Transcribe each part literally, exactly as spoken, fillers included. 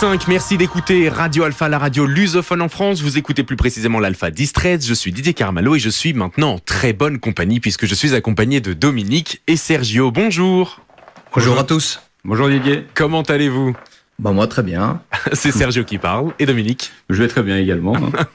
cinq, merci d'écouter Radio Alpha, la radio lusophone en France. Vous écoutez plus précisément l'Alpha dix treize. Je suis Didier Carmalo et je suis maintenant en très bonne compagnie puisque je suis accompagné de Dominique et Sergio. Bonjour. Bonjour, Bonjour à tous. Bonjour Didier. Comment allez-vous ? Bah moi très bien. C'est Sergio qui parle et Dominique. Je vais très bien également.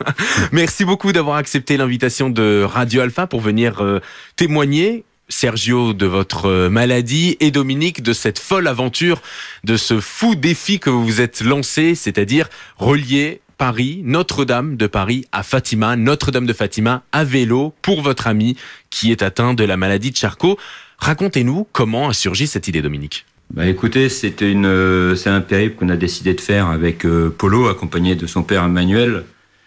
Merci beaucoup d'avoir accepté l'invitation de Radio Alpha pour venir euh, témoigner. Sergio de votre maladie et Dominique de cette folle aventure, de ce fou défi que vous vous êtes lancé, c'est-à-dire relier Paris, Notre-Dame de Paris à Fatima, Notre-Dame de Fatima à vélo pour votre ami qui est atteint de la maladie de Charcot. Racontez-nous comment a surgi cette idée, Dominique. Bah écoutez, c'était une, c'est un périple qu'on a décidé de faire avec euh, Polo, accompagné de son père Emmanuel,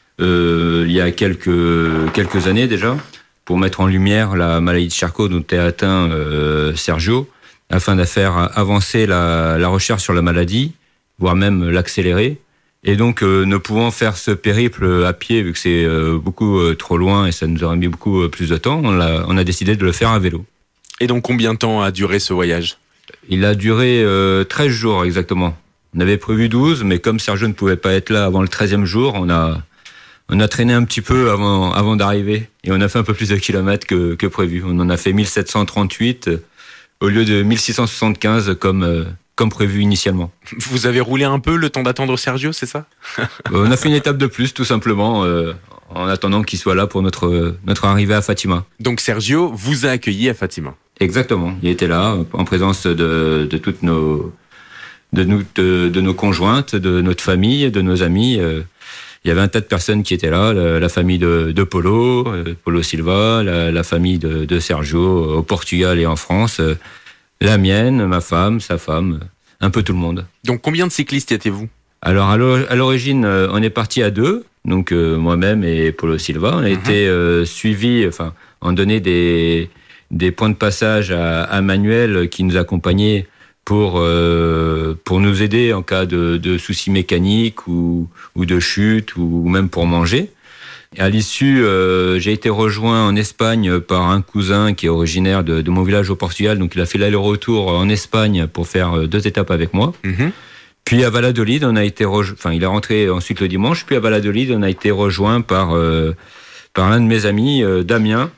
euh, il y a quelques, quelques années déjà, pour mettre en lumière la maladie de Charcot dont est atteint euh, Sergio, afin de faire avancer la, la recherche sur la maladie, voire même l'accélérer. Et donc, euh, ne pouvant faire ce périple à pied, vu que c'est euh, beaucoup euh, trop loin et ça nous aurait mis beaucoup euh, plus de temps, on a, on a décidé de le faire à vélo. Et donc, combien de temps a duré ce voyage ? Il a duré euh, treize jours exactement. On avait prévu douze, mais comme Sergio ne pouvait pas être là avant le treizième jour, on a... On a traîné un petit peu avant, avant d'arriver et on a fait un peu plus de kilomètres que, que prévu. On en a fait mille sept cent trente-huit au lieu de mille six cent soixante-quinze comme, euh, comme prévu initialement. Vous avez roulé un peu le temps d'attendre Sergio, c'est ça ? On a fait une étape de plus tout simplement euh, en attendant qu'il soit là pour notre, notre arrivée à Fatima. Donc Sergio vous a accueilli à Fatima ? Exactement, il était là en présence de, de toutes nos, de, nous, de, de nos conjointes, de notre famille, de nos amis. Euh, Il y avait un tas de personnes qui étaient là, la, la famille de, de Polo, euh, Polo Silva, la, la famille de, de Sergio euh, au Portugal et en France, euh, la mienne, ma femme, sa femme, un peu tout le monde. Donc combien de cyclistes y étiez-vous ? Alors à l'origine, euh, on est parti à deux, donc euh, moi-même et Polo Silva. On a mm-hmm. été euh, suivis, enfin, on donnait des, des points de passage à, à Manuel qui nous accompagnait pour euh, pour nous aider en cas de, de soucis mécaniques ou ou de chute ou même pour manger. Et à l'issue, euh, j'ai été rejoint en Espagne par un cousin qui est originaire de, de mon village au Portugal, donc il a fait l'aller-retour en Espagne pour faire deux étapes avec moi. Mmh. Puis à Valladolid, on a été rejo- enfin il est rentré ensuite le dimanche. Puis à Valladolid, on a été rejoint par euh, par l'un de mes amis, euh, Damien.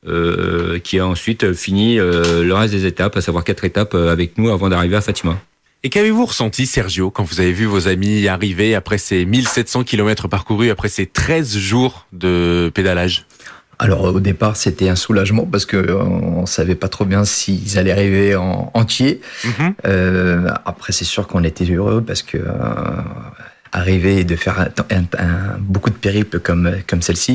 Euh, qui a ensuite fini euh, le reste des étapes, à savoir quatre étapes euh, avec nous avant d'arriver à Fatima. Et qu'avez-vous ressenti, Sergio, quand vous avez vu vos amis arriver après ces mille sept cents kilomètres parcourus, après ces treize jours de pédalage ? Alors au départ, c'était un soulagement parce que euh, on savait pas trop bien s'ils allaient arriver en entier. Mm-hmm. Euh, après, c'est sûr qu'on était heureux parce que euh, arriver et de faire un, un, un, beaucoup de périples comme, comme celle-ci,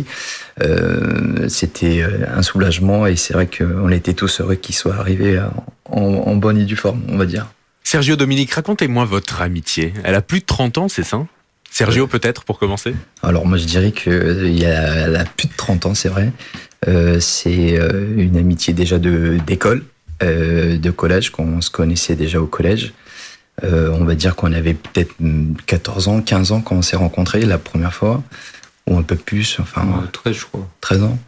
euh, c'était un soulagement et c'est vrai qu'on était tous heureux qu'ils soient arrivés en, en bonne et due forme, on va dire. Sergio, Dominique, racontez-moi votre amitié. Elle a plus de trente ans, c'est ça ? Sergio, euh, peut-être, pour commencer ? Alors moi, je dirais qu'elle a, a plus de trente ans, c'est vrai. Euh, c'est une amitié déjà de, d'école, euh, de collège, qu'on se connaissait déjà au collège. Euh, on va dire qu'on avait peut-être quatorze ans, quinze ans quand on s'est rencontrés la première fois, ou un peu plus, enfin... Ouais, treize, je crois. treize ans.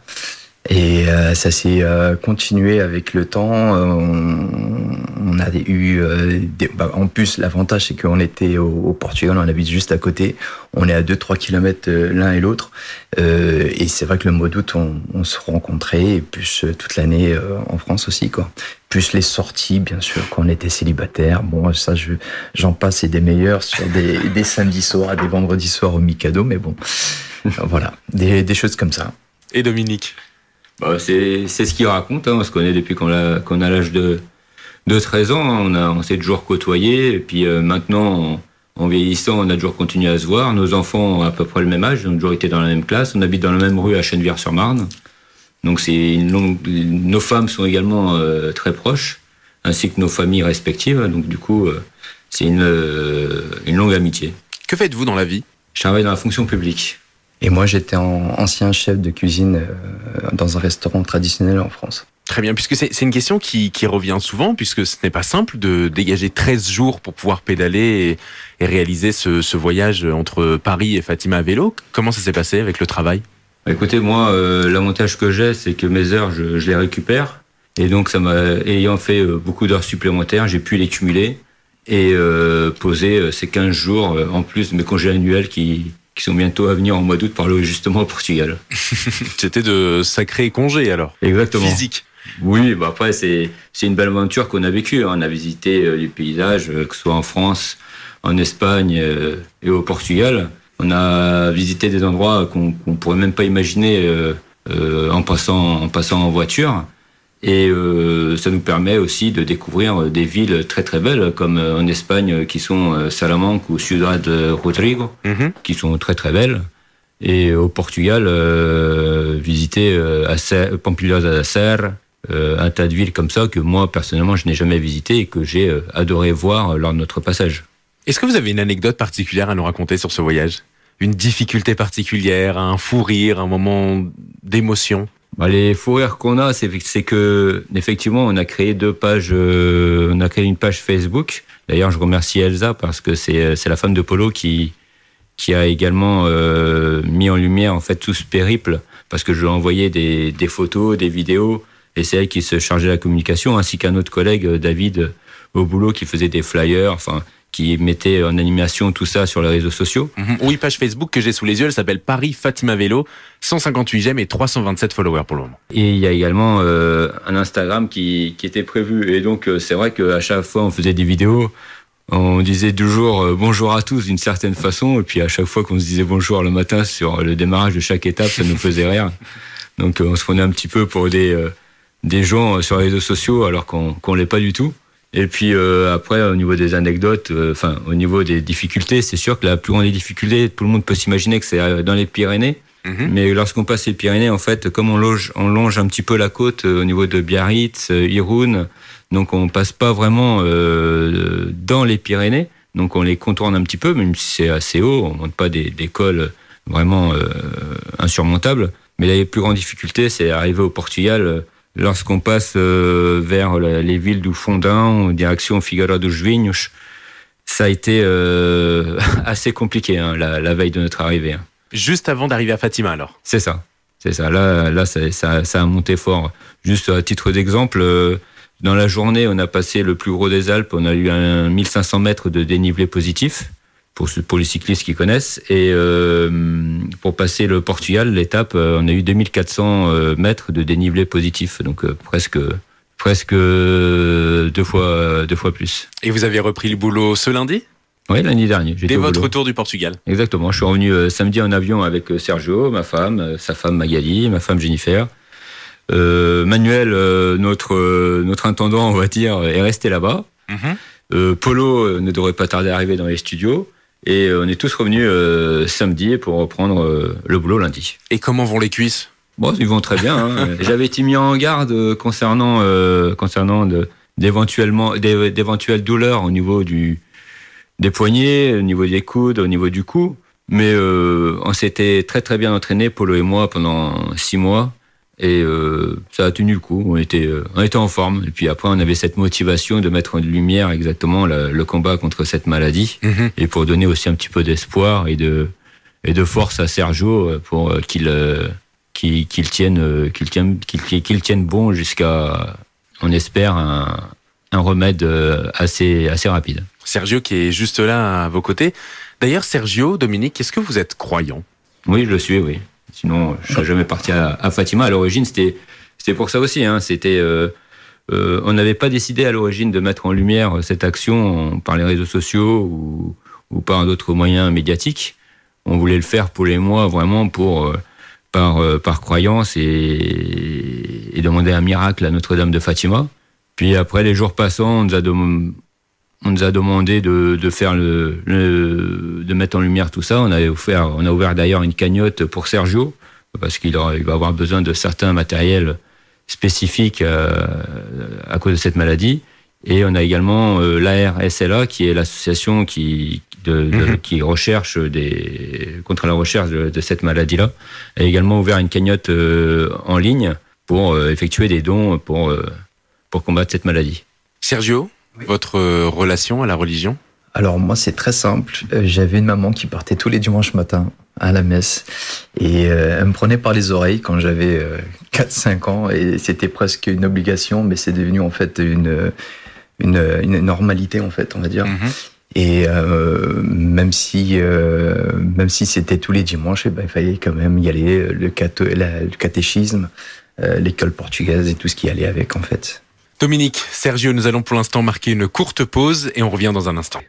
Et euh, ça s'est euh, continué avec le temps. Euh, on, on a eu... Euh, des, bah, en plus, l'avantage, c'est qu'on était au, au Portugal, on habite juste à côté. On est à deux à trois kilomètres euh, l'un et l'autre. Euh, et c'est vrai que le mois d'août, on, on se rencontrait, et plus euh, toute l'année euh, en France aussi, quoi. Plus les sorties, bien sûr, quand on était célibataire. Bon, ça, je, j'en passe et des meilleurs sur des, des samedis soirs, des vendredis soirs au Mikado, mais bon, voilà, des, des choses comme ça. Et Dominique ? Bah, c'est, c'est ce qu'il raconte, hein. On se connaît depuis qu'on a, qu'on a l'âge de, de treize ans, hein. On, a, on s'est toujours côtoyés, et puis euh, maintenant, en, en vieillissant, on a toujours continué à se voir. Nos enfants ont à peu près le même âge, ils ont toujours été dans la même classe, on habite dans la même rue à Chennevières-sur-Marne. Donc c'est une longue... nos femmes sont également euh, très proches, ainsi que nos familles respectives. Donc du coup, euh, c'est une, euh, une longue amitié. Que faites-vous dans la vie ? Je travaille dans la fonction publique. Et moi, j'étais en, ancien chef de cuisine euh, dans un restaurant traditionnel en France. Très bien, puisque c'est, c'est une question qui, qui revient souvent, puisque ce n'est pas simple de dégager treize jours pour pouvoir pédaler et, et réaliser ce, ce voyage entre Paris et Fatima à vélo. Comment ça s'est passé avec le travail ? Écoutez, moi, euh, l'avantage que j'ai, c'est que mes heures, je, je les récupère. Et donc, ça m'a, ayant fait beaucoup d'heures supplémentaires, j'ai pu les cumuler. et euh, poser ces quinze jours en plus de mes congés annuels qui, qui sont bientôt à venir en mois d'août pour aller justement au Portugal. C'était de sacrés congés alors. Exactement. Physique. Oui, bah après c'est, c'est une belle aventure qu'on a vécue. On a visité euh, les paysages, euh, que ce soit en France, en Espagne euh, et au Portugal. On a visité des endroits qu'on qu'on pourrait même pas imaginer euh, euh, en passant en passant en voiture. Et euh, ça nous permet aussi de découvrir des villes très très belles, comme en Espagne, qui sont Salamanque ou Ciudad Rodrigo, mm-hmm. qui sont très très belles. Et au Portugal, euh, visiter euh, Acer, Pampilhosa da Serra, euh, un tas de villes comme ça que moi personnellement je n'ai jamais visité et que j'ai euh, adoré voir lors de notre passage. Est-ce que vous avez une anecdote particulière à nous raconter sur ce voyage ? Une difficulté particulière, un fou rire, un moment d'émotion ? Bah, les fous rires qu'on a, c'est, c'est que effectivement, on a créé deux pages. Euh, on a créé une page Facebook. D'ailleurs, je remercie Elsa parce que c'est c'est la femme de Polo qui qui a également euh, mis en lumière en fait tout ce périple, parce que je lui ai envoyé des des photos, des vidéos, et c'est elle qui se chargeait de la communication, ainsi qu'un autre collègue, David, au boulot, qui faisait des flyers, enfin, qui mettait en animation tout ça sur les réseaux sociaux. Mmh. Oui, page Facebook que j'ai sous les yeux, elle s'appelle Paris Fatima Vélo, cent cinquante-huit j'aime et trois cent vingt-sept followers pour le moment. Et il y a également euh, un Instagram qui, qui était prévu. Et donc, euh, c'est vrai qu'à chaque fois, on faisait des vidéos, on disait toujours euh, bonjour à tous d'une certaine façon. Et puis, à chaque fois qu'on se disait bonjour le matin sur le démarrage de chaque étape, ça nous faisait rire. Donc, euh, on se prenait un petit peu pour des, euh, des gens sur les réseaux sociaux alors qu'on qu'on l'est pas du tout. Et puis euh, après, au niveau des anecdotes, enfin euh, au niveau des difficultés, c'est sûr que la plus grande difficulté, tout le monde peut s'imaginer que c'est dans les Pyrénées. Mmh. Mais lorsqu'on passe les Pyrénées, en fait, comme on longe, on longe un petit peu la côte euh, au niveau de Biarritz, euh, Irún, donc on passe pas vraiment euh, dans les Pyrénées, donc on les contourne un petit peu, même si c'est assez haut, on monte pas des, des cols vraiment euh, insurmontables. Mais la plus grande difficulté, c'est arriver au Portugal. Euh, Lorsqu'on passe euh, vers les villes du Fondão, en direction Figueira dos Vinhos, ça a été euh, assez compliqué hein, la, la veille de notre arrivée. Hein. Juste avant d'arriver à Fatima, alors ? C'est ça, c'est ça. Là, là, ça, ça, ça a monté fort. Juste à titre d'exemple, euh, dans la journée, on a passé le plus gros des Alpes. On a eu un mille cinq cents mètres de dénivelé positif pour pour les cyclistes qui connaissent. Et euh, pour passer le Portugal, l'étape, on a eu deux mille quatre cents mètres de dénivelé positif, donc euh, presque presque deux fois deux fois plus. Et vous avez repris le boulot ce lundi ? Oui, lundi dernier. Dès votre retour du Portugal. Exactement. Je suis revenu euh, samedi en avion avec Sergio, ma femme, euh, sa femme Magali, ma femme Jennifer. Euh, Manuel, euh, notre euh, notre intendant, on va dire, est resté là-bas. Mm-hmm. Euh, Polo euh, ne devrait pas tarder à arriver dans les studios. Et on est tous revenus euh, samedi pour reprendre euh, le boulot lundi. Et comment vont les cuisses ? Bon, ils vont très bien. Hein. J'avais été mis en garde concernant euh, concernant de, d'éventuellement des, d'éventuelles douleurs au niveau du des poignets, au niveau des coudes, au niveau du cou. Mais euh, on s'était très très bien entraînés, Polo et moi, pendant six mois. Et euh, ça a tenu le coup, on était, euh, on était en forme. Et puis après, on avait cette motivation de mettre en lumière exactement le, le combat contre cette maladie. Mmh. Et pour donner aussi un petit peu d'espoir et de, et de force à Sergio pour euh, qu'il, euh, qu'il, qu'il, tienne, euh, qu'il, tienne, qu'il, qu'il tienne bon jusqu'à, on espère, un, un remède assez, assez rapide. Sergio qui est juste là à vos côtés. D'ailleurs, Sergio, Dominique, est-ce que vous êtes croyant ? Oui, je le suis, oui. Sinon, je serais jamais parti à, à Fatima. À l'origine, c'était, c'était pour ça aussi. Hein. C'était, euh, euh, on n'avait pas décidé à l'origine de mettre en lumière cette action par les réseaux sociaux ou, ou par d'autres moyens médiatiques. On voulait le faire pour les mois, vraiment pour, euh, par, euh, par croyance et, et demander un miracle à Notre-Dame de Fatima. Puis après, les jours passant, on nous a demandé, on nous a demandé de, de faire le, le, de mettre en lumière tout ça. On a offert, on a ouvert d'ailleurs une cagnotte pour Sergio parce qu'il aura, il va avoir besoin de certains matériels spécifiques euh, à cause de cette maladie. Et on a également euh, l'A R S L A qui est l'association qui de, de, mmh. qui recherche des contre la recherche de, de cette maladie-là. A également ouvert une cagnotte euh, en ligne pour euh, effectuer des dons pour euh, pour combattre cette maladie. Sergio. Oui. Votre relation à la religion ? Alors moi c'est très simple, j'avais une maman qui partait tous les dimanches matins à la messe et euh, elle me prenait par les oreilles quand j'avais euh, quatre cinq ans et c'était presque une obligation mais c'est devenu en fait une, une, une normalité en fait, on va dire. Mm-hmm. Et euh, même si euh, même si c'était tous les dimanches, eh ben, il fallait quand même y aller, le, cato, la, le catéchisme, euh, l'école portugaise et tout ce qui allait avec en fait. Dominique, Sergio, nous allons pour l'instant marquer une courte pause et on revient dans un instant.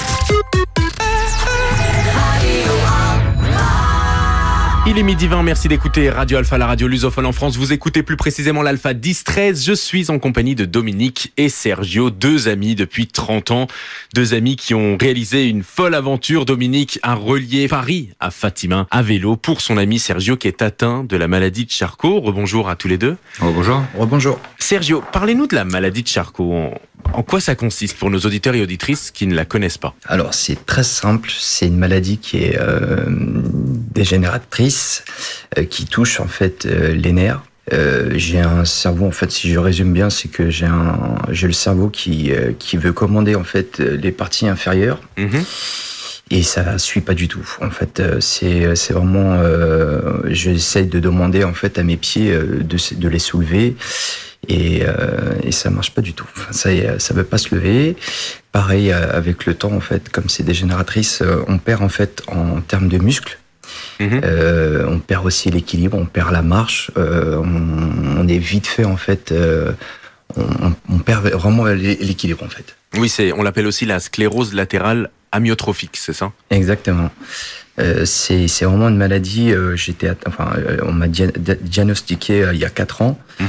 Il est midi vingt, merci d'écouter Radio Alpha, la radio lusophone en France. Vous écoutez plus précisément l'Alpha dix treize. Je suis en compagnie de Dominique et Sergio, deux amis depuis trente ans. Deux amis qui ont réalisé une folle aventure. Dominique a relié Paris à Fatima à vélo pour son ami Sergio qui est atteint de la maladie de Charcot. Rebonjour à tous les deux. Oh, bonjour. Rebonjour. Sergio, parlez-nous de la maladie de Charcot. En, en quoi ça consiste pour nos auditeurs et auditrices qui ne la connaissent pas? Alors c'est très simple, c'est une maladie qui est euh, dégénératrice, euh, qui touche en fait euh, les nerfs. Euh, j'ai un cerveau, en fait, si je résume bien, c'est que j'ai un, j'ai le cerveau qui euh, qui veut commander en fait les parties inférieures. Mmh. Et ça suit pas du tout. En fait, c'est c'est vraiment, euh, j'essaye de demander en fait à mes pieds euh, de de les soulever. Et, euh, et ça marche pas du tout. Enfin, ça, ça veut pas se lever. Pareil avec le temps, en fait, comme c'est dégénératrice, on perd en fait en termes de muscles. Mmh. Euh, on perd aussi l'équilibre, on perd la marche. Euh, on, on est vite fait en fait. Euh, on, on perd vraiment l'équilibre en fait. Oui, c'est, on l'appelle aussi la sclérose latérale amyotrophique, c'est ça? Exactement. Euh, c'est, c'est vraiment une maladie. Euh, j'étais, att- enfin, euh, on m'a dia- diagnostiqué euh, il y a quatre ans. Mmh.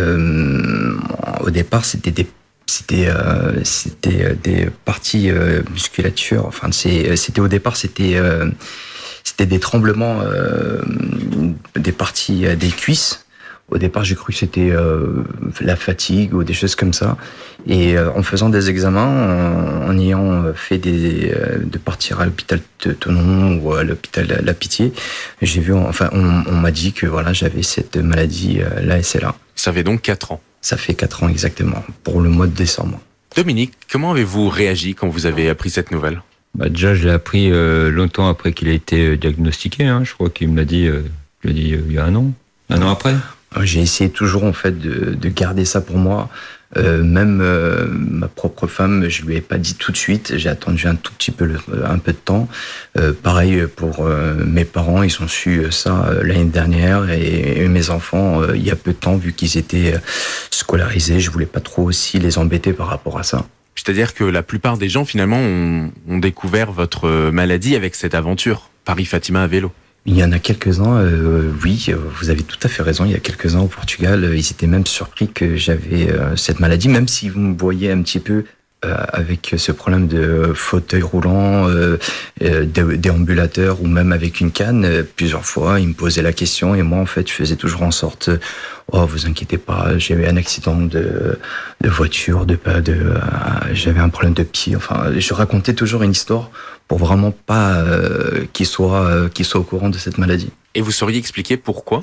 Euh, au départ, c'était des, c'était, euh, c'était des parties euh, musculature. Enfin, c'est, c'était au départ, c'était, euh, c'était des tremblements euh, des parties euh, des cuisses. Au départ, j'ai cru que c'était euh, la fatigue ou des choses comme ça. Et euh, en faisant des examens, en, en ayant fait des, euh, de partir à l'hôpital de Thonon ou à l'hôpital La Pitié, j'ai vu, enfin, on, on m'a dit que voilà, j'avais cette maladie, euh, la S L A. Ça fait donc quatre ans. Ça fait quatre ans exactement, pour le mois de décembre. Dominique, comment avez-vous réagi quand vous avez appris cette nouvelle? Bah déjà, je l'ai appris euh, longtemps après qu'il a été diagnostiqué. Hein. Je crois qu'il me l'a dit, euh, je l'ai dit euh, il y a un an, un an après. J'ai essayé toujours en fait de, de garder ça pour moi. Euh, même euh, ma propre femme, je lui ai pas dit tout de suite. J'ai attendu un tout petit peu, le, un peu de temps. Euh, pareil pour euh, mes parents, ils ont su ça euh, l'année dernière et, et mes enfants euh, il y a peu de temps, vu qu'ils étaient scolarisés. Je voulais pas trop aussi les embêter par rapport à ça. C'est-à-dire que la plupart des gens finalement ont, ont découvert votre maladie avec cette aventure Paris-Fatima à vélo. Il y en a quelques-uns, euh, oui, vous avez tout à fait raison. Il y a quelques-uns au Portugal, ils étaient même surpris que j'avais euh, cette maladie, même si vous me voyez un petit peu euh, avec ce problème de fauteuil roulant, euh, euh, dé- déambulateur ou même avec une canne. Euh, plusieurs fois, ils me posaient la question et moi, en fait, je faisais toujours en sorte, oh, vous inquiétez pas, j'ai eu un accident de, de voiture, de pas, de, euh, j'avais un problème de pied. Enfin, je racontais toujours une histoire pour vraiment pas euh, qu'ils soient euh, qu'ils soient au courant de cette maladie. Et vous sauriez expliquer pourquoi?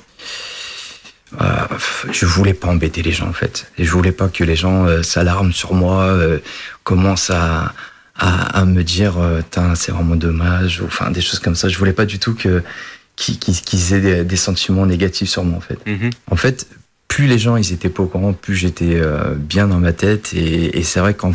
euh, Je voulais pas embêter les gens en fait. Je voulais pas que les gens euh, s'alarment sur moi, euh, commencent à, à à me dire euh, c'est vraiment dommage, ou enfin des choses comme ça. Je voulais pas du tout que qu'ils, qu'ils aient des, des sentiments négatifs sur moi en fait. Mmh. En fait, plus les gens ils étaient pas au courant, plus j'étais euh, bien dans ma tête et, et c'est vrai qu'à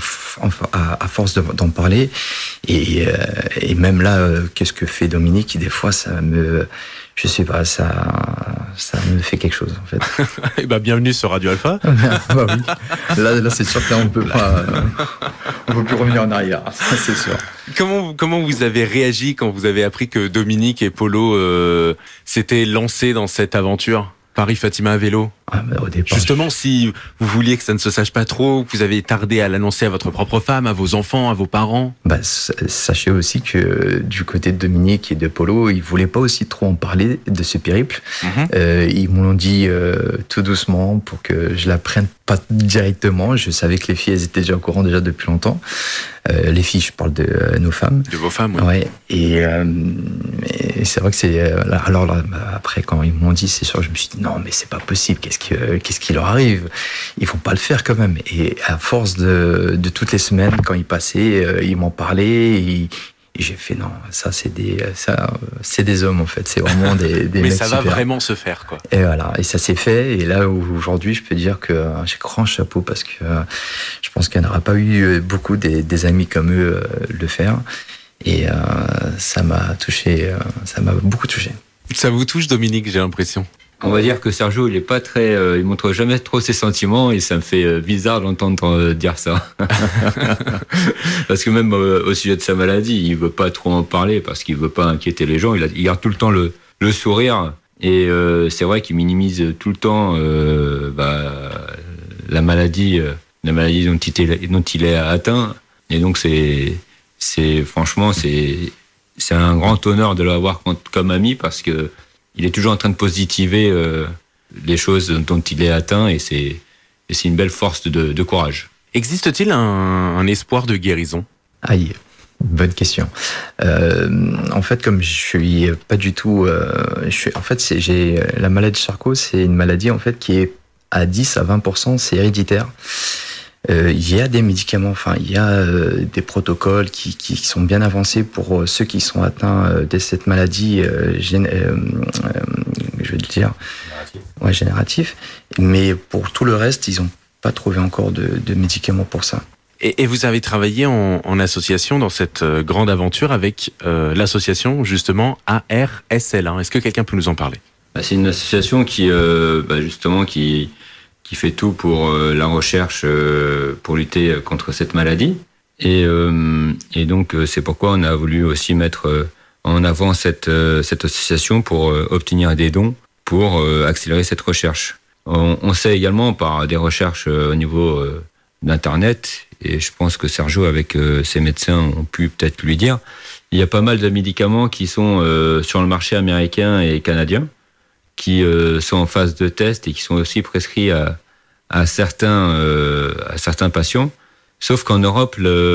à force de, d'en parler et, euh, et même là euh, qu'est-ce que fait Dominique, des fois ça me, je sais pas, ça ça me fait quelque chose en fait. Eh ben bienvenue sur Radio Alpha. Bah oui. Là là c'est sûr qu'on peut pas, euh, on peut plus revenir en arrière, ça c'est sûr. Comment comment vous avez réagi quand vous avez appris que Dominique et Polo euh, s'étaient lancés dans cette aventure Paris-Fatima à vélo? Ah, bah, au départ, Justement, si vous vouliez que ça ne se sache pas trop, que vous avez tardé à l'annoncer à votre propre femme, à vos enfants, à vos parents. Bah, sachez aussi que du côté de Dominique et de Polo, ils voulaient pas aussi trop en parler de ce périple. Mmh. Euh, ils m'ont dit euh, tout doucement pour que je la prenne pas directement. Je savais que les filles, elles étaient déjà au courant déjà depuis longtemps. Euh, les filles, je parle de euh, nos femmes. De vos femmes, oui. Ouais. Et, euh, et c'est vrai que c'est. Euh, alors là, après, quand ils m'ont dit, c'est sûr, je me suis dit non, mais c'est pas possible. Qu'est-ce qui, euh, qu'est-ce qui leur arrive? Ils vont pas le faire quand même. Et à force de, de toutes les semaines, quand ils passaient, euh, ils m'en parlaient. Ils, Et j'ai fait non, ça c'est des, ça, c'est des hommes en fait, c'est vraiment des, des Mais mecs ça va super. vraiment se faire, quoi. Et voilà, et ça s'est fait. Et là aujourd'hui, je peux dire que euh, j'ai grand chapeau parce que euh, je pense qu'il n'y en aura pas eu beaucoup des, des amis comme eux euh, le faire. Et euh, ça m'a touché, euh, ça m'a beaucoup touché. Ça vous touche, Dominique, j'ai l'impression. On va dire que Sergio, il est pas très, euh, il montre jamais trop ses sentiments et ça me fait euh, bizarre d'entendre euh, dire ça. Parce que même euh, au sujet de sa maladie, il veut pas trop en parler parce qu'il veut pas inquiéter les gens. Il, a, il garde tout le temps le, le sourire et euh, c'est vrai qu'il minimise tout le temps euh, bah, la maladie, euh, la maladie dont il est, dont il est atteint. Et donc c'est, c'est franchement c'est, c'est un grand honneur de l'avoir comme ami parce que il est toujours en train de positiver euh, les choses dont il est atteint et c'est, et c'est une belle force de, de courage. Existe-t-il un, un espoir de guérison ? Aïe, bonne question. Euh, en fait, comme je suis pas du tout, euh, je suis, en fait, c'est, j'ai la maladie de Charcot, c'est une maladie en fait qui est à dix à vingt pour cent, c'est héréditaire. Euh, il y a des médicaments, enfin, il y a euh, des protocoles qui, qui sont bien avancés pour euh, ceux qui sont atteints euh, de cette maladie, euh, gén- euh, euh, je veux dire, génératif. Ouais, génératif. Mais pour tout le reste, ils n'ont pas trouvé encore de, de médicaments pour ça. Et, et vous avez travaillé en, en association dans cette euh, grande aventure avec euh, l'association justement A R S L. Hein. Est-ce que quelqu'un peut nous en parler ? Bah, c'est une association qui, euh, bah, justement, qui qui fait tout pour euh, la recherche euh, pour lutter contre cette maladie. Et, euh, et donc, euh, c'est pourquoi on a voulu aussi mettre euh, en avant cette, euh, cette association pour euh, obtenir des dons pour euh, accélérer cette recherche. On, on sait également par des recherches euh, au niveau euh, d'Internet, et je pense que Sergio, avec euh, ses médecins, ont pu peut-être lui dire, il y a pas mal de médicaments qui sont euh, sur le marché américain et canadien, qui euh, sont en phase de test et qui sont aussi prescrits à, à, certains, euh, à certains patients. Sauf qu'en Europe,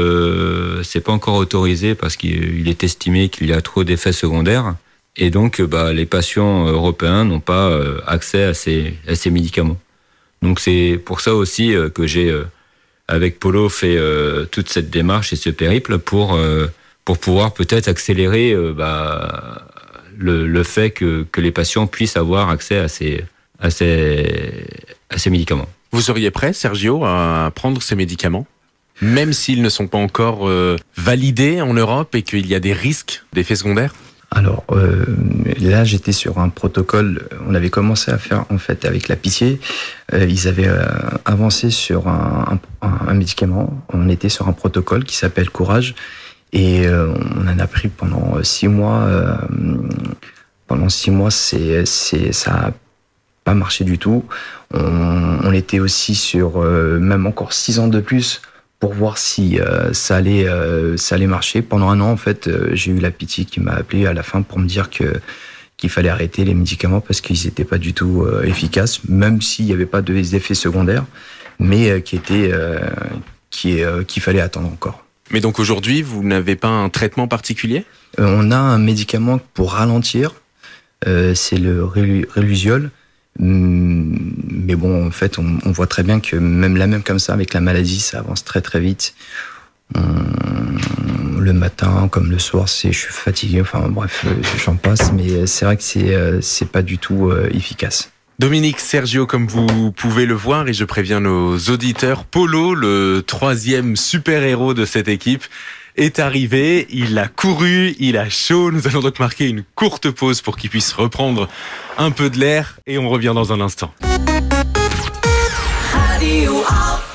le, c'est pas encore autorisé parce qu'il est estimé qu'il y a trop d'effets secondaires. Et donc, bah, les patients européens n'ont pas euh, accès à ces, à ces médicaments. Donc, c'est pour ça aussi euh, que j'ai, euh, avec Polo, fait euh, toute cette démarche et ce périple pour, euh, pour pouvoir peut-être accélérer euh, bah, Le, le fait que, que les patients puissent avoir accès à ces, à ces, à ces médicaments. Vous seriez prêt, Sergio, à prendre ces médicaments, même s'ils ne sont pas encore euh, validés en Europe et qu'il y a des risques d'effets secondaires ? Alors euh, là, j'étais sur un protocole. On avait commencé à faire en fait avec la Pitié. Euh, ils avaient euh, avancé sur un, un, un médicament. On était sur un protocole qui s'appelle Courage. Et euh, on en a pris pendant six mois. Euh, pendant six mois, c'est, c'est, ça n'a pas marché du tout. On, on était aussi sur euh, même encore six ans de plus pour voir si euh, ça allait, euh, ça allait marcher. Pendant un an, en fait, euh, j'ai eu la Pitié qui m'a appelé à la fin pour me dire que qu'il fallait arrêter les médicaments parce qu'ils n'étaient pas du tout euh, efficaces, même s'il n'y avait pas d'effets secondaires, mais euh, qui étaient, euh, qui, euh, qu'il fallait attendre encore. Mais donc aujourd'hui, vous n'avez pas un traitement particulier ? euh, On a un médicament pour ralentir, euh, c'est le Relusiol. Mais bon, en fait, on, on voit très bien que même là, même comme ça, avec la maladie, ça avance très très vite. On, le matin, comme le soir, c'est, je suis fatigué. Enfin bref, j'en passe, mais c'est vrai que c'est, c'est pas du tout euh, efficace. Dominique, Sergio, comme vous pouvez le voir, et je préviens nos auditeurs, Polo, le troisième super-héros de cette équipe, est arrivé. Il a couru, il a chaud. Nous allons donc marquer une courte pause pour qu'il puisse reprendre un peu de l'air et on revient dans un instant. Radio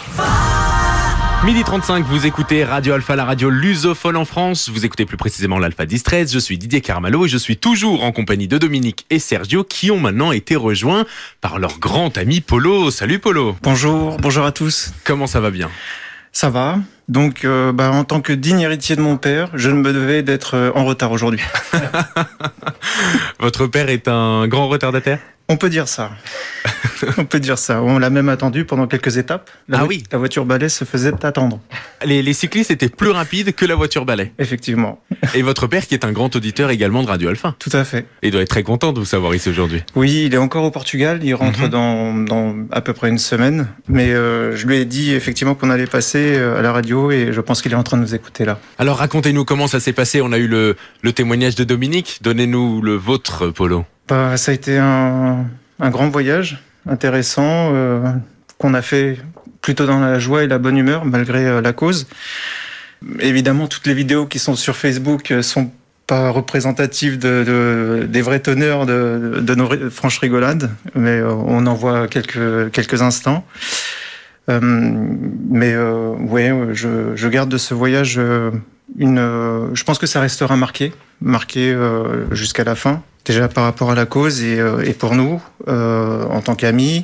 midi trente-cinq, vous écoutez Radio Alpha, la radio lusophone en France. Vous écoutez plus précisément l'Alpha Distress. Je suis Didier Carmalo et je suis toujours en compagnie de Dominique et Sergio qui ont maintenant été rejoints par leur grand ami Polo. Salut Polo. Bonjour, bonjour à tous. Comment ça va bien ? Ça va. Donc, euh, bah, en tant que digne héritier de mon père, je ne me devais d'être en retard aujourd'hui. Votre père est un grand retardataire ? On peut dire ça. On peut dire ça. On l'a même attendu pendant quelques étapes. La ah vo- oui. La voiture balai se faisait attendre. Les, les cyclistes étaient plus rapides que la voiture balai. Effectivement. Et votre père, qui est un grand auditeur également de Radio Alpha. Tout à fait. Et il doit être très content de vous savoir ici aujourd'hui. Oui, il est encore au Portugal. Il rentre Mhm. dans, dans à peu près une semaine. Mais euh, je lui ai dit effectivement qu'on allait passer à la radio et je pense qu'il est en train de nous écouter là. Alors racontez-nous comment ça s'est passé. On a eu le, le témoignage de Dominique. Donnez-nous le vôtre, Polo. Bah, ça a été un, un grand voyage intéressant euh, qu'on a fait plutôt dans la joie et la bonne humeur malgré euh, la cause. Évidemment, toutes les vidéos qui sont sur Facebook euh, sont pas représentatives de, de, des vrais teneurs de, de nos ri- franches rigolades, mais euh, on en voit quelques, quelques instants. Euh, mais euh, ouais, je, je garde de ce voyage euh, une. Euh, je pense que ça restera marqué, marqué euh, jusqu'à la fin. Déjà par rapport à la cause et, euh, et pour nous, euh, en tant qu'amis,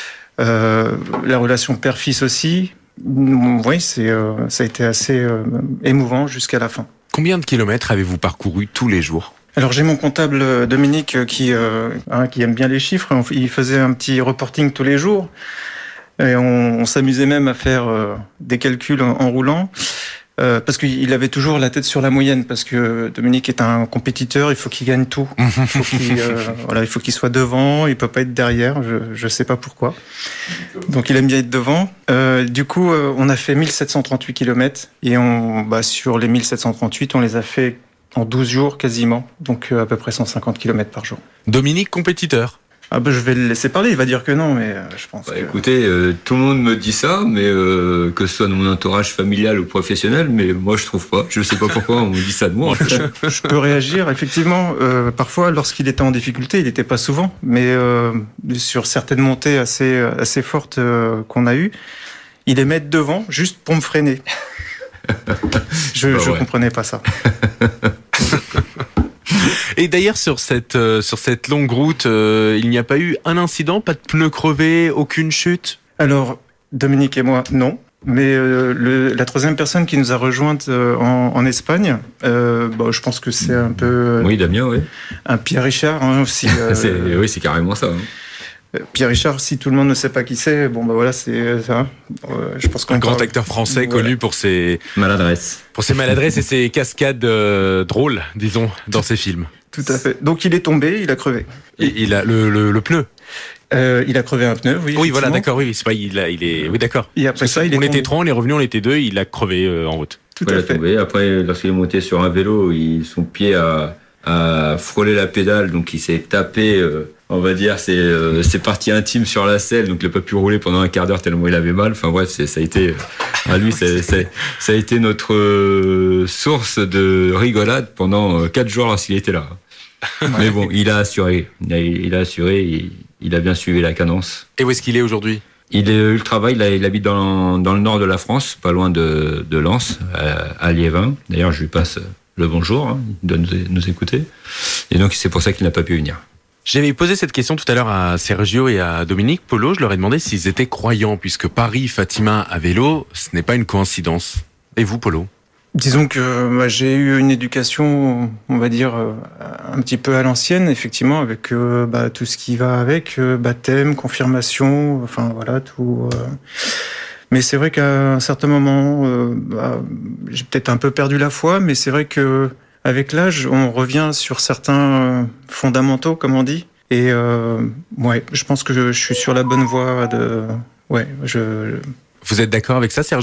euh, la relation père-fils aussi. Oui, c'est, euh, ça a été assez euh, émouvant jusqu'à la fin. Combien de kilomètres avez-vous parcouru tous les jours ? Alors j'ai mon comptable euh, Dominique euh, qui, euh, hein, qui aime bien les chiffres. On- Il faisait un petit reporting tous les jours. Et on, on s'amusait même à faire euh, des calculs en, en roulant. Euh, parce qu'il avait toujours la tête sur la moyenne, parce que Dominique est un compétiteur, il faut qu'il gagne tout. Il faut qu'il, euh, voilà, il faut qu'il soit devant, il peut pas être derrière, je, je sais pas pourquoi. Donc il aime bien être devant. Euh, du coup, euh, on a fait mille sept cent trente-huit kilomètres, et on, bah, sur les mille sept cent trente-huit, on les a fait en douze jours quasiment, donc euh, à peu près cent cinquante kilomètres par jour. Dominique, compétiteur. Ah bah, je vais le laisser parler, il va dire que non, mais euh, je pense Bah, que... écoutez, euh, tout le monde me dit ça, mais euh, que ce soit dans mon entourage familial ou professionnel, mais moi je trouve pas. Je sais pas pourquoi on me dit ça de moi. En fait. Je peux réagir, effectivement. Euh, parfois, lorsqu'il était en difficulté, il n'était pas souvent, mais euh, sur certaines montées assez, assez fortes euh, qu'on a eues, il aimait être devant juste pour me freiner. Je ne Bah ouais. comprenais pas ça. Et d'ailleurs, sur cette, euh, sur cette longue route, euh, il n'y a pas eu un incident, pas de pneus crevés, aucune chute ? Alors, Dominique et moi, non. Mais euh, le, la troisième personne qui nous a rejointe euh, en, en Espagne, euh, bon, je pense que c'est un peu euh, Oui, Damien, oui. un Pierre Richard hein, aussi. euh, C'est, oui, c'est carrément ça. Hein. Pierre Richard, si tout le monde ne sait pas qui c'est, bon bah voilà, c'est ça. Euh, je pense qu'on Un grand parle- acteur français Voilà. connu pour ses, Maladresse. pour ses maladresses et ses cascades euh, drôles, disons, dans ses films. Tout à fait. Donc il est tombé, il a crevé. Et il a le, le, le pneu. Euh, il a crevé un pneu, oui. Oui, voilà, effectivement. d'accord, oui, c'est pas, il, a, il est, oui, d'accord. Et après ça, il est on était tombé. trois, on est revenu, on était deux, il a crevé euh, en route. Tout Voilà, à fait. tombé. Après, lorsqu'il est monté sur un vélo, il, son pied a, a frôlé la pédale, donc il s'est tapé, euh, on va dire, ses, euh, ses parties intimes sur la selle, donc il n'a pas pu rouler pendant un quart d'heure tellement il avait mal. Enfin bref, c'est, ça a été, euh, à lui, c'est, c'est, ça a été notre euh, source de rigolade pendant euh, quatre jours lorsqu'il était là. Mais bon, il a assuré, il a, il a assuré, il, il a bien suivi la cadence. Et où est-ce qu'il est aujourd'hui ? Il a eu le travail, il, a- il habite dans, dans le nord de la France, pas loin de, de Lens, à, à Liévin. D'ailleurs, je lui passe le bonjour, hein, il doit nous, nous écouter. Et donc, c'est pour ça qu'il n'a pas pu venir. J'avais posé cette question tout à l'heure à Sergio et à Dominique. Polo, je leur ai demandé s'ils étaient croyants, puisque Paris, Fatima à vélo, ce n'est pas une coïncidence. Et vous, Polo ? Disons que bah, j'ai eu une éducation, on va dire, euh, un petit peu à l'ancienne, effectivement, avec euh, bah, tout ce qui va avec, euh, baptême, confirmation, enfin voilà, tout. Euh... Mais c'est vrai qu'à un certain moment, euh, bah, j'ai peut-être un peu perdu la foi, mais c'est vrai que avec l'âge, on revient sur certains euh, fondamentaux, comme on dit. Et euh, ouais, je pense que je, je suis sur la bonne voie de. Ouais, je. Vous êtes d'accord avec ça, Sergio ?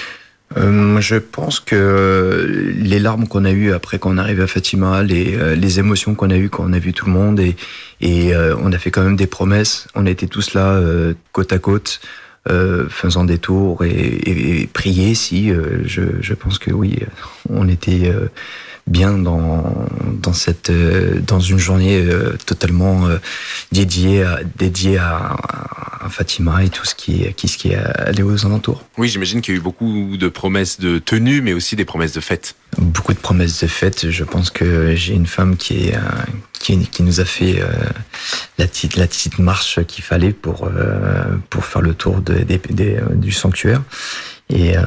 Euh, je pense que les larmes qu'on a eues après qu'on arrive à Fatima, les, euh, les émotions qu'on a eues quand on a vu tout le monde, et, et euh, on a fait quand même des promesses. On était tous là, euh, côte à côte, euh, faisant des tours et, et, et prier. Si, euh, je, je pense que oui, on était euh, bien dans dans cette euh, dans une journée euh, totalement euh, dédiée à, dédiée à, à Fatima et tout ce qui est qui ce qui est allé aux alentours. Oui, j'imagine qu'il y a eu beaucoup de promesses de tenue, mais aussi des promesses de fête. Beaucoup de promesses de fête. Je pense que j'ai une femme qui est euh, qui, qui nous a fait euh, la petite la petite marche qu'il fallait pour euh, pour faire le tour de, des, des, euh, du sanctuaire. Et euh,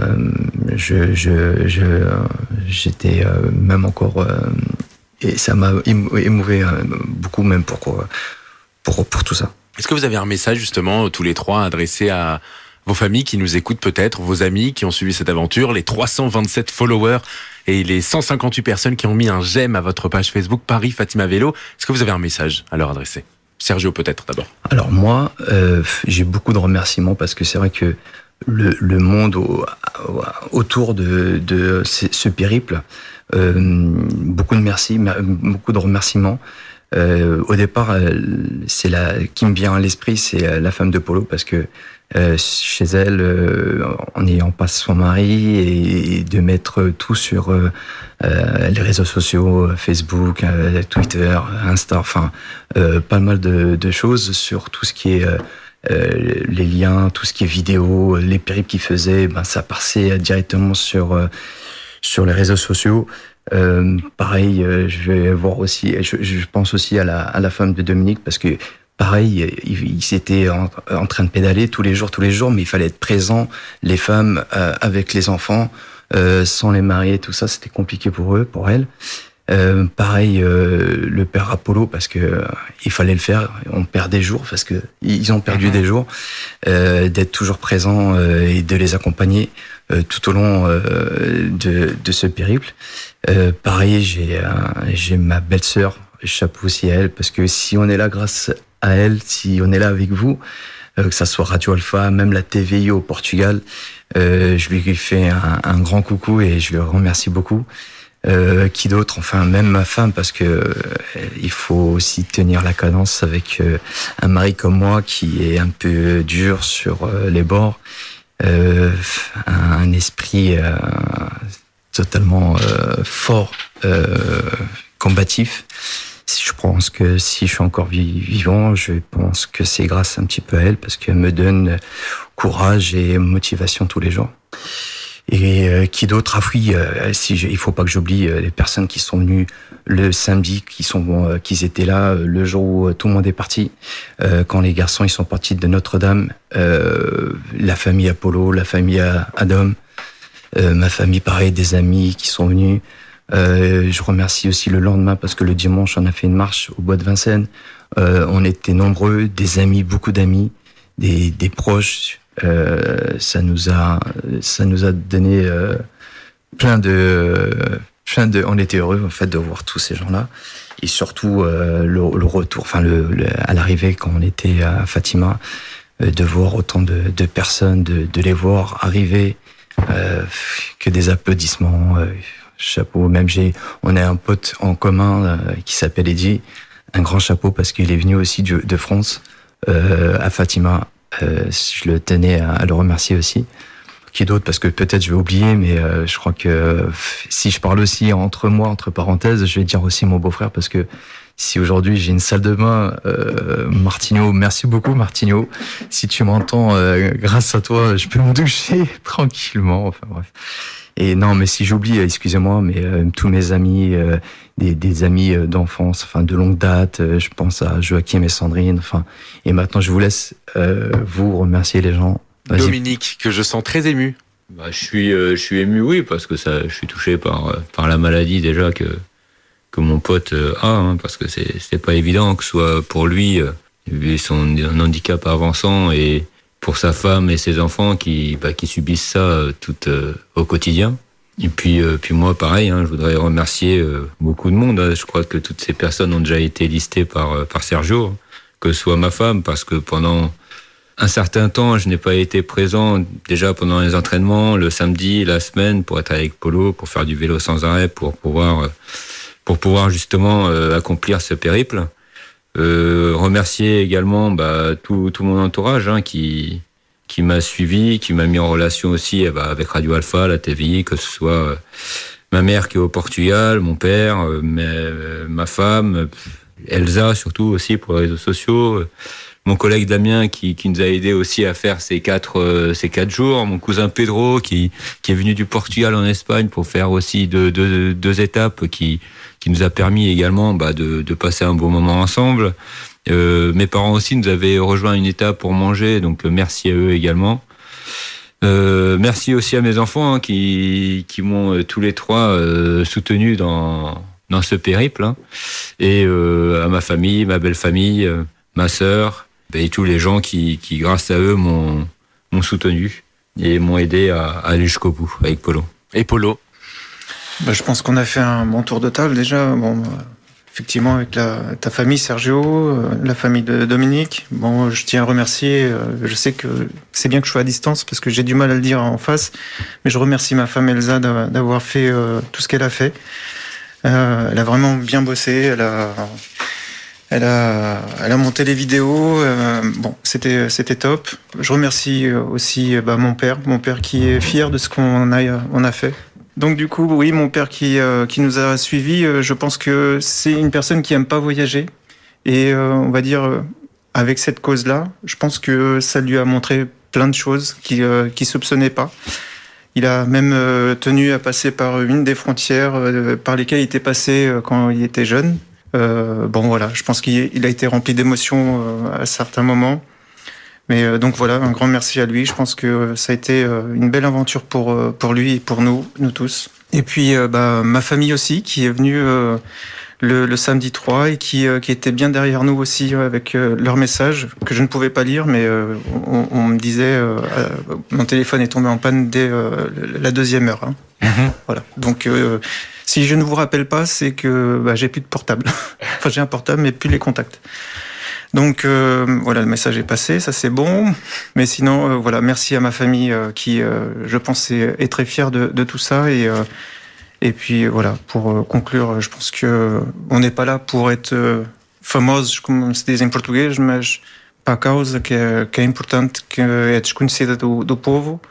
je je je euh, j'étais euh, même encore euh, et ça m'a émouvé euh, beaucoup, même pour pour, pour tout ça. Est-ce que vous avez un message justement tous les trois adressé à vos familles qui nous écoutent peut-être, vos amis qui ont suivi cette aventure, les trois cent vingt-sept followers et les cent cinquante-huit personnes qui ont mis un j'aime à votre page Facebook Paris Fatima Vélo? Est-ce que vous avez un message à leur adresser? Sergio peut-être d'abord. Alors moi, euh, j'ai beaucoup de remerciements parce que c'est vrai que le, le monde au, au, autour de, de ce, ce périple, euh, beaucoup de merci, beaucoup de remerciements. Euh, au départ, c'est la qui me vient à l'esprit, c'est la femme de Polo parce que euh, chez elle, euh, en ayant pas son mari et, et de mettre tout sur euh, euh, les réseaux sociaux, Facebook, euh, Twitter, Insta, enfin euh, pas mal de, de choses sur tout ce qui est euh, euh, les liens, tout ce qui est vidéo, les périples qu'il faisait, ben ça passait directement sur euh, sur les réseaux sociaux. Euh, pareil, euh, je vais voir aussi, je, je pense aussi à la, à la femme de Dominique parce que pareil, ils, ils étaient en, en train de pédaler tous les jours, tous les jours, mais il fallait être présent, les femmes euh, avec les enfants, euh, sans les marier, tout ça, c'était compliqué pour eux, pour elles. Euh, pareil, euh, le père Apollo parce que euh, il fallait le faire. On perd des jours parce que ils ont perdu mmh. des jours. Euh, d'être toujours présent euh, et de les accompagner euh, tout au long euh, de, de ce périple. Euh, pareil, j'ai euh, j'ai ma belle-sœur, chapeau aussi à elle parce que si on est là grâce à elle, si on est là avec vous, euh, que ça soit Radio Alpha, même la T V I au Portugal, euh, je lui fais un, un grand coucou et je le remercie beaucoup. Euh, qui d'autre? Enfin, même ma femme, parce que euh, il faut aussi tenir la cadence avec euh, un mari comme moi qui est un peu dur sur euh, les bords, euh, un, un esprit euh, totalement euh, fort, euh, combatif. Je pense que si je suis encore vivant, je pense que c'est grâce un petit peu à elle, parce qu'elle me donne courage et motivation tous les jours. Et euh, qui d'autre? Ah oui, euh, si je, il faut pas que j'oublie euh, les personnes qui sont venues le samedi, qui sont, euh, qui étaient là euh, le jour où euh, tout le monde est parti. Euh, quand les garçons ils sont partis de Notre-Dame, euh, la famille Apollo, la famille Adam, euh, ma famille pareil, des amis qui sont venus. Euh, je remercie aussi le lendemain parce que le dimanche on a fait une marche au bois de Vincennes. Euh, on était nombreux, des amis, beaucoup d'amis, des, des proches. Euh, ça nous a, ça nous a donné euh, plein de, plein de. On était heureux en fait de voir tous ces gens-là et surtout euh, le, le retour, enfin le, le, à l'arrivée quand on était à Fatima, euh, de voir autant de, de personnes, de, de les voir arriver, euh, que des applaudissements. Euh, chapeau. Même j'ai, on a un pote en commun euh, qui s'appelle Eddie. Un grand chapeau parce qu'il est venu aussi de, de France euh, à Fatima. Euh, je le tenais à, à le remercier aussi. Qui d'autre? Parce que peut-être je vais oublier, mais euh, je crois que euh, si je parle aussi entre moi, entre parenthèses, je vais dire aussi mon beau-frère parce que si aujourd'hui j'ai une salle de bain, euh, Martigno, merci beaucoup Martigno. Si tu m'entends, euh, grâce à toi, je peux me doucher tranquillement. Enfin bref. Et non, mais si j'oublie, excusez-moi, mais euh, tous mes amis, euh, des, des amis d'enfance, enfin de longue date, euh, je pense à Joachim et Sandrine, enfin. Et maintenant, je vous laisse euh, vous remercier les gens. Vas-y. Dominique, que je sens très ému. Bah, je suis, euh, je suis ému, oui, parce que ça, je suis touché par euh, par la maladie déjà que que mon pote euh, a, hein, parce que c'est c'est pas évident que ce soit pour lui, euh, vu son handicap avançant et pour sa femme et ses enfants qui, bah, qui subissent ça euh, tout euh, au quotidien. Et puis, euh, puis moi, pareil, hein, je voudrais remercier euh, beaucoup de monde. Hein. Je crois que toutes ces personnes ont déjà été listées par, euh, par Sergio, hein, que ce soit ma femme, parce que pendant un certain temps, je n'ai pas été présent déjà pendant les entraînements, le samedi, la semaine, pour être avec Polo, pour faire du vélo sans arrêt, pour pouvoir, euh, pour pouvoir justement euh, accomplir ce périple. Euh, remercier également bah, tout, tout mon entourage hein, qui, qui m'a suivi, qui m'a mis en relation aussi bah, avec Radio Alpha, la T V I, que ce soit euh, ma mère qui est au Portugal, mon père, euh, ma, euh, ma femme, Elsa surtout aussi pour les réseaux sociaux, euh, mon collègue Damien qui, qui nous a aidé aussi à faire ces quatre, euh, ces quatre jours, mon cousin Pedro qui, qui est venu du Portugal en Espagne pour faire aussi deux, deux, deux étapes qui qui nous a permis également bah, de, de passer un bon moment ensemble. Euh, mes parents aussi nous avaient rejoint une étape pour manger, donc merci à eux également. Euh, merci aussi à mes enfants hein, qui, qui m'ont euh, tous les trois euh, soutenu dans, dans ce périple. Hein. Et euh, à ma famille, ma belle famille, euh, ma sœur et tous les gens qui, qui grâce à eux, m'ont, m'ont soutenu et m'ont aidé à, à aller jusqu'au bout avec Polo. Et Polo? Bah, je pense qu'on a fait un bon tour de table déjà. Bon, bah, effectivement, avec la, ta famille, Sergio, euh, la famille de Dominique. Bon, je tiens à remercier. Euh, je sais que c'est bien que je sois à distance parce que j'ai du mal à le dire en face. Mais je remercie ma femme Elsa d'avoir fait euh, tout ce qu'elle a fait. Euh, elle a vraiment bien bossé. Elle a, elle a, elle a monté les vidéos. Euh, bon, c'était, c'était top. Je remercie aussi bah, mon père, mon père qui est fier de ce qu'on a, on a fait. Donc du coup, oui, mon père qui euh, qui nous a suivis, euh, je pense que c'est une personne qui aime pas voyager et euh, on va dire euh, avec cette cause-là, je pense que ça lui a montré plein de choses qu'il euh, qu'il soupçonnait pas. Il a même euh, tenu à passer par une des frontières euh, par lesquelles il était passé euh, quand il était jeune. Euh, bon voilà, je pense qu'il il a été rempli d'émotions euh, à certains moments. Mais euh, donc voilà, un grand merci à lui. Je pense que euh, ça a été euh, une belle aventure pour euh, pour lui et pour nous, nous tous. Et puis euh, bah, ma famille aussi, qui est venue euh, le, le samedi trois et qui euh, qui était bien derrière nous aussi euh, avec euh, leurs messages que je ne pouvais pas lire, mais euh, on, on me disait, euh, euh, mon téléphone est tombé en panne dès euh, la deuxième heure. Hein. Mm-hmm. Voilà. Donc euh, si je ne vous rappelle pas, c'est que bah, j'ai plus de portable. Enfin j'ai un portable, mais plus les contacts. Donc euh, voilà, le message est passé, ça c'est bon. Mais sinon, euh, voilà, merci à ma famille euh, qui, euh, je pense, est, est très fière de, de tout ça. Et, euh, et puis voilà, pour euh, conclure, je pense que on n'est pas là pour être euh, famosos, como se diz em português, mas para a causa que é, que é importante, que é desconhecida do, do povo.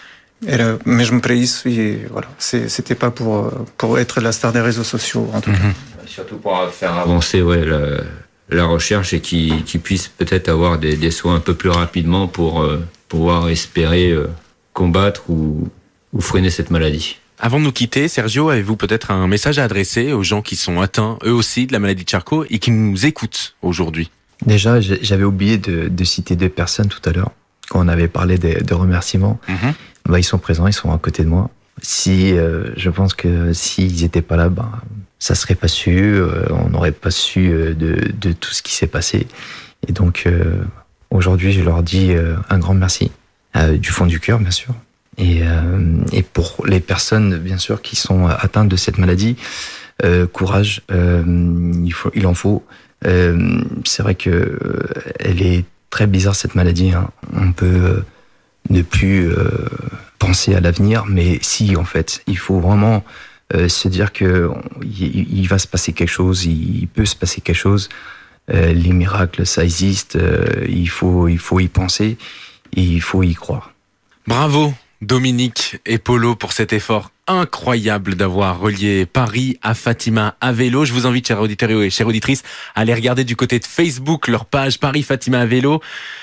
Era mesmo para isso. Et voilà, c'était pas pour pour être la star des réseaux sociaux en tout cas. Mm-hmm. Surtout pour faire avancer, ouais. Le... la recherche et qui, qui puisse peut-être avoir des, des soins un peu plus rapidement pour euh, pouvoir espérer euh, combattre ou, ou freiner cette maladie. Avant de nous quitter, Sergio, avez-vous peut-être un message à adresser aux gens qui sont atteints eux aussi de la maladie de Charcot et qui nous écoutent aujourd'hui? Déjà, j'avais oublié de, de citer deux personnes tout à l'heure quand on avait parlé de, de remerciements. Mm-hmm. Bah, ils sont présents, ils sont à côté de moi. Si, euh, je pense que s'ils n'étaient pas là, bah, ça serait pas su, euh, on n'aurait pas su euh, de, de tout ce qui s'est passé. Et donc, euh, aujourd'hui, je leur dis euh, un grand merci, euh, du fond du cœur, bien sûr. Et, euh, et pour les personnes, bien sûr, qui sont atteintes de cette maladie, euh, courage, euh, il, faut, il en faut. Euh, c'est vrai que euh, elle est très bizarre, cette maladie. Hein. On peut euh, ne plus euh, penser à l'avenir, mais si, en fait, il faut vraiment... Euh, se dire que il, il va se passer quelque chose, il, il peut se passer quelque chose. Euh, les miracles, ça existe. Euh, il faut, il faut y penser et il faut y croire. Bravo, Dominique et Polo, pour cet effort incroyable d'avoir relié Paris à Fatima à vélo. Je vous invite, chers auditeurs et chères auditrices, à aller regarder du côté de Facebook leur page Paris Fatima à vélo.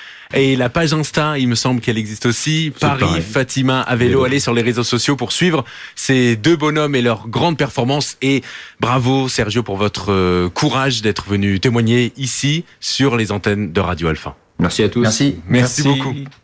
Et la page Insta, il me semble qu'elle existe aussi. Paris, pareil. Fatima à vélo. vélo. Allez sur les réseaux sociaux pour suivre ces deux bonhommes et leur grande performance. Et bravo, Sergio, pour votre euh, courage d'être venu témoigner ici sur les antennes de Radio Alpha. Merci à tous. Merci. Merci, Merci. beaucoup.